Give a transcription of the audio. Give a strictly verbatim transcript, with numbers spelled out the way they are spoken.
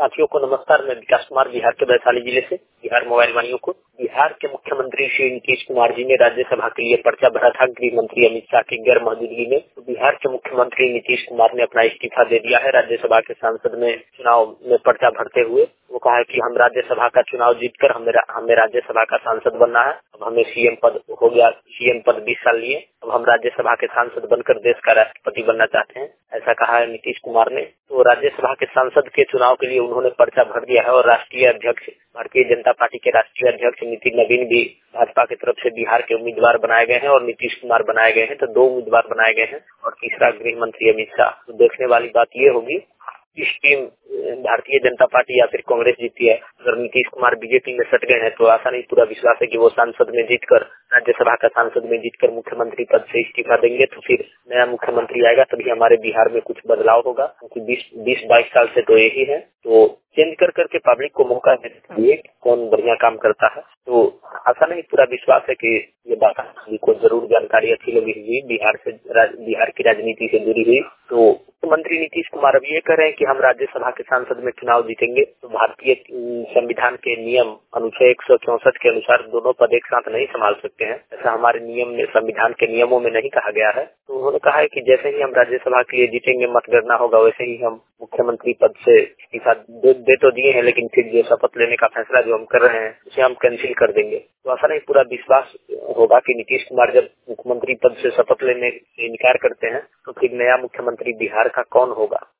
साथियों को नमस्कार। मैं विकास कुमार बिहार के वैशाली जिले से। बिहार मोबाइल वालियों को बिहार के मुख्यमंत्री श्री नीतीश कुमार जी ने राज्यसभा के लिए पर्चा भरा था गृह मंत्री अमित शाह की गैर मौजूदगी में। तो बिहार के मुख्यमंत्री नीतीश कुमार ने अपना इस्तीफा दे दिया है। राज्यसभा के सांसद में चुनाव में पर्चा भरते हुए वो कहा है कि हम राज्यसभा का चुनाव जीतकर हमें हमें राज्यसभा का सांसद बनना है। अब हमें सीएम पद हो गया, सीएम पद बीस साल लिए, अब हम राज्यसभा के सांसद बनकर देश का राष्ट्रपति बनना चाहते हैं, ऐसा कहा है नीतीश कुमार ने। तो राज्यसभा के सांसद के चुनाव के लिए उन्होंने पर्चा भर दिया है और राष्ट्रीय अध्यक्ष भारतीय जनता पार्टी के राष्ट्रीय अध्यक्ष नितिन नवीन भी भाजपा की तरफ से बिहार के उम्मीदवार बनाए गए हैं और नीतीश कुमार बनाए गए हैं। तो दो उम्मीदवार बनाए गए हैं और तीसरा गृह मंत्री अमित शाह। तो देखने वाली बात ये होगी इस टीम भारतीय जनता पार्टी या फिर कांग्रेस जीती है। अगर नीतीश कुमार बीजेपी में सट गए हैं तो आशा नहीं पूरा विश्वास है कि वो सांसद में जीतकर राज्यसभा का सांसद में जीतकर मुख्यमंत्री पद से इस्तीफा देंगे। तो फिर नया मुख्यमंत्री आएगा तभी हमारे बिहार में कुछ बदलाव होगा, क्योंकि बीस बीस बाईस साल से तो यही है। तो चेंज कर करके पब्लिक को मौका देना चाहिए कौन बढ़िया काम करता है। तो आशा नहीं पूरा विश्वास है कि ये बात को जरूर जानकारी अच्छी लगी हुई बिहार से बिहार की राजनीति से जुड़ी हुई। तो मुख्यमंत्री नीतीश कुमार अब ये कह रहे हैं कि हम राज्यसभा के सांसद में चुनाव जीतेंगे। तो भारतीय संविधान के नियम अनुच्छेद एक सौ चौसठ के अनुसार दोनों पद एक साथ नहीं संभाल सकते हैं, ऐसा हमारे नियम में संविधान के नियमों में नहीं कहा गया है। तो उन्होंने कहा है कि जैसे ही हम राज्यसभा के लिए जीतेंगे, मतगणना होगा, वैसे ही हम मुख्यमंत्री पद से इस्तीफा दे, दे तो दिए हैं, लेकिन फिर जो शपथ लेने का फैसला जो हम कर रहे हैं उसे हम कैंसिल कर देंगे। तो ऐसा नहीं पूरा विश्वास होगा कि नीतीश कुमार जब मुख्यमंत्री पद से शपथ लेने से इनकार करते हैं तो फिर नया मुख्यमंत्री बिहार का कौन होगा।